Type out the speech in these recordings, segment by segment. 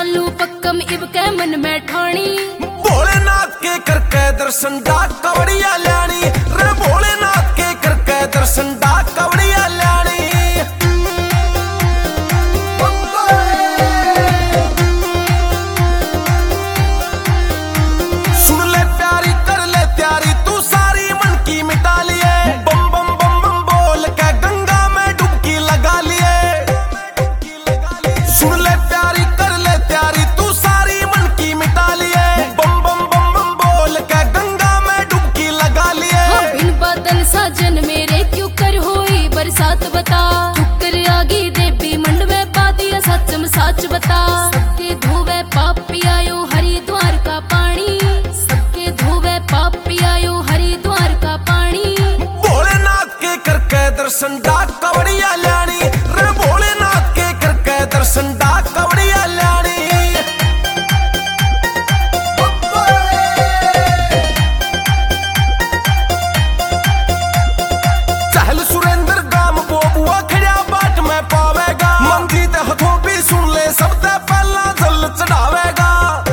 चालू पक्कम इब के मन में ठाणी, भोलेनाथ के करके दर्शन डा कवड़िया ल्याणी रे, भोलेनाथ के करके दर्शन डा कवड़िया ल्याणी। सुन ले प्यारी कर ले त्यारी तू सारी मन की मिटा लिए, बम बम बम बम बोल के गंगा में डुबकी लगा लिए। सुन ले प्यारी कर ले त्यारी तू सारी मन की मिटा लिए, बम बम बम बम बोल के गंगा में डुबकी लगा लिए। बिन बादल साजन मेरे क्यों कर होई बरसात बता, चुकर आगी देवी मंड में पा दिया सच में साच बता। सबके धोवे पाप पियायो हरिद्वार का पानी, सबके धोवे पाप पियायो हरिद्वार का पानी। भोलेनाथ के करके दर्शन डा कवड़िया ल्याणी रे, भोलेनाथ के करके दर्शन डा कवड़िया ल्याणी। चहल सुरेंद्र गाम बोबुआ खड़िया बाट में पावेगा, मंजीत हथों भी सुन ले सबसे पहला जल चढ़ावेगा।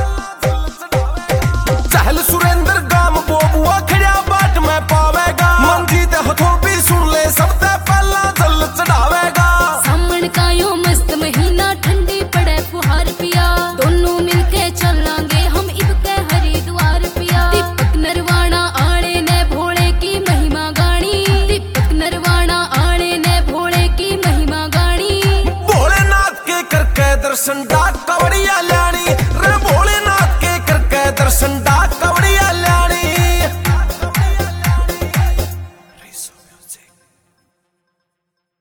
चहल सुरेंद्र गाम बोबुआ खड़िया बाट में पावेगा, मंजीत हथों भी सुन ले सबसे पहला जल चढ़ावेगा। सामन का यो मस्त महीना ठंडी पड़े फुहार पिया, दोनों मिलके चलांगे हम इब के हरिद्वार पिया। दीपक नरवाना आने ने भोले की महिमा गानी, दीपक नरवाना आने ने भोले की महिमा गानी। भोलेनाथ के करके दर्शन डा कवड़िया ल्याणी रे, भोलेनाथ के करके दर्शन डा कवड़िया